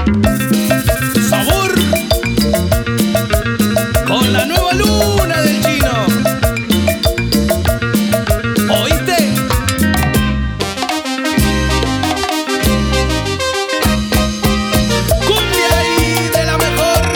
Sabor con la nueva luna del chino. ¿Oíste? Cumbia ahí de la mejor.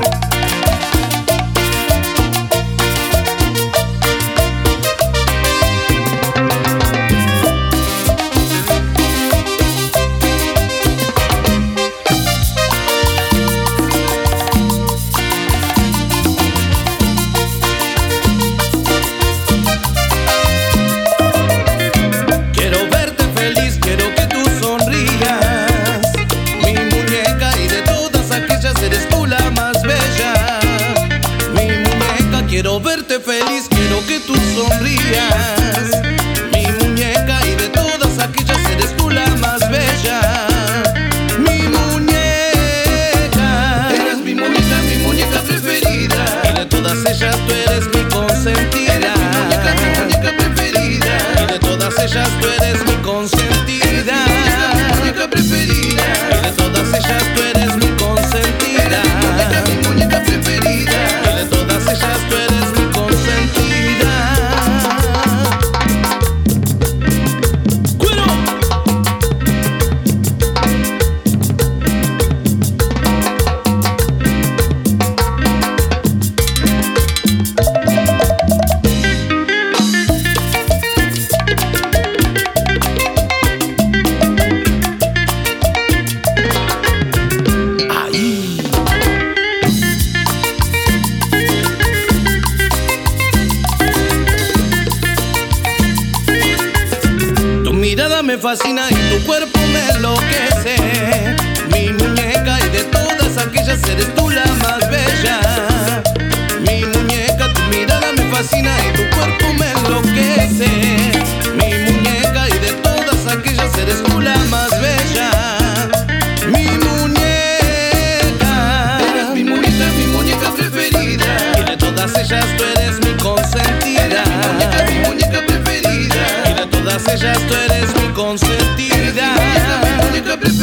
Quiero verte feliz, quiero que tú sonrías. Mi muñeca, y de todas aquellas eres tú la más bella. Mi muñeca, quiero verte feliz, quiero que tú sonrías. Mi muñeca, y de todas aquellas eres tú la más bella. Mi muñeca, eres mi muñeca preferida. Y de todas ellas tú eres mi consentida. Mi muñeca preferida. Y de todas ellas tú eres mi consentida. Mi muñeca preferida. Y de todas ellas tú eres mi consentida. Mi muñeca preferida. Y de todas ellas tú eres mi consentida. ¡Cuero! Tu mirada me fascina y tu cuerpo me enloquece. Mi muñeca, y de todas aquellas eres tú la más bella. Mi muñeca, tu mirada me fascina y tu cuerpo me enloquece. Mi muñeca, y de todas aquellas eres tú la más bella. Mi muñeca, eres mi muñeca preferida. Y de todas ellas tú eres mi consentida. Mi muñeca preferida. Y de todas ellas tú eres mi consentida. Mi muñeca preferida.